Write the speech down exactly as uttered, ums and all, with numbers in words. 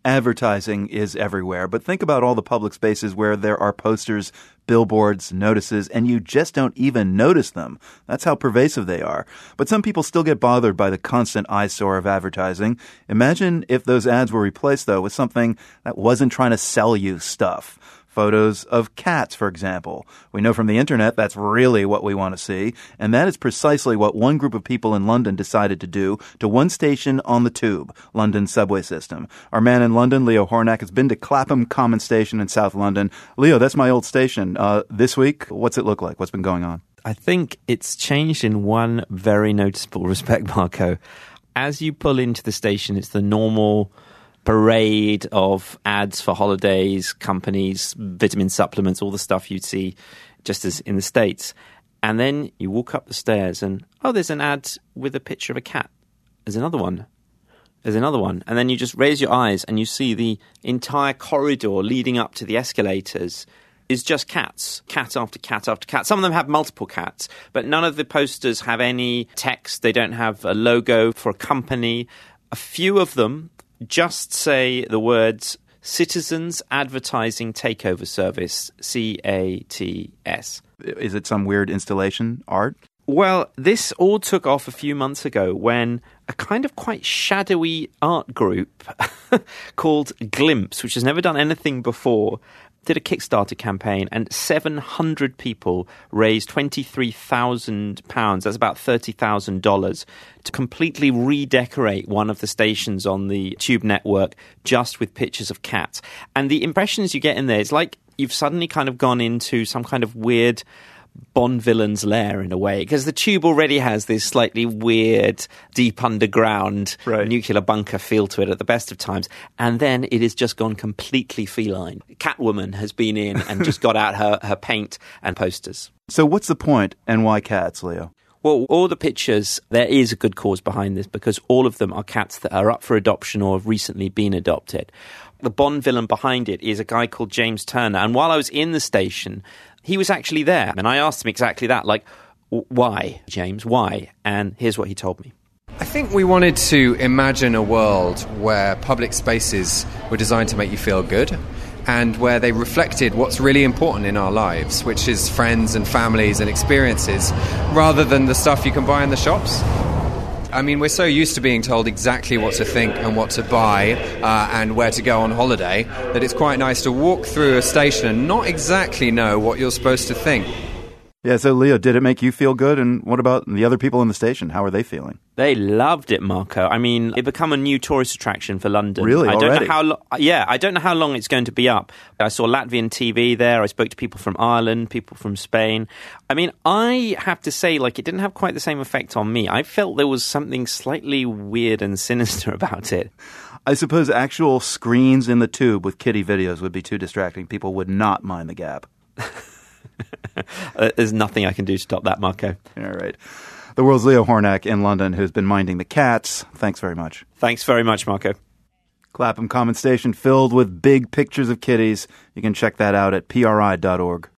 advertising is everywhere, but think about all the public spaces where there are posters, billboards, notices, and you just don't even notice them. That's how pervasive they are. But some people still get bothered by the constant eyesore of advertising. Imagine if those ads were replaced, though, with something that wasn't trying to sell you stuff. Photos of cats, for example. We know from the internet that's really what we want to see, and that is precisely what one group of people in London decided to do to one station on the Tube, London's subway system. Our man in London, Leo Hornak, has been to Clapham Common Station in South London. Leo, that's my old station. Uh, this week, what's it look like? What's been going on? I think it's changed in one very noticeable respect, Marco. As you pull into the station, it's the normal parade of ads for holidays, companies, vitamin supplements, all the stuff you'd see just as in the States. And then you walk up the stairs and, oh, there's an ad with a picture of a cat. There's another one. There's another one. And then you just raise your eyes and you see the entire corridor leading up to the escalators is just cats. Cat after cat after cat. Some of them have multiple cats, but none of the posters have any text. They don't have a logo for a company. A few of them just say the words Citizens Advertising Takeover Service, C A T S. Is it some weird installation art? Well, this all took off a few months ago when a kind of quite shadowy art group called Glimpse, which has never done anything before, did a Kickstarter campaign, and seven hundred people raised twenty-three thousand pounds, that's about thirty thousand dollars, to completely redecorate one of the stations on the Tube network just with pictures of cats. And the impressions you get in there, it's like you've suddenly kind of gone into some kind of weird Bond villain's lair in a way, because the Tube already has this slightly weird, deep underground right. nuclear bunker feel to it at the best of times, and then it has just gone completely feline. Catwoman has been in and just got out her, her paint and posters. So what's the point, and why cats, Leo? Well, all the pictures, there is a good cause behind this, because all of them are cats that are up for adoption or have recently been adopted. The Bond villain behind it is a guy called James Turner, and while I was in the station, he was actually there, and I asked him exactly that, like, why, James, why? And here's what he told me. I think we wanted to imagine a world where public spaces were designed to make you feel good and where they reflected what's really important in our lives, which is friends and families and experiences, rather than the stuff you can buy in the shops. I mean, we're so used to being told exactly what to think and what to buy uh, and where to go on holiday that it's quite nice to walk through a station and not exactly know what you're supposed to think. Yeah, so Leo, did it make you feel good? And what about the other people in the station? How are they feeling? They loved it, Marco. I mean, it become a new tourist attraction for London. Really? I don't Already? know how lo- yeah, I don't know how long it's going to be up. I saw Latvian T V there. I spoke to people from Ireland, people from Spain. I mean, I have to say, like, it didn't have quite the same effect on me. I felt there was something slightly weird and sinister about it. I suppose actual screens in the Tube with kiddie videos would be too distracting. People would not mind the gap. uh, there's nothing I can do to stop that, Marco. All right. The world's Leo Hornak in London, who's been minding the cats. Thanks very much. Thanks very much, Marco. Clapham Common Station filled with big pictures of kitties. You can check that out at P R I dot org.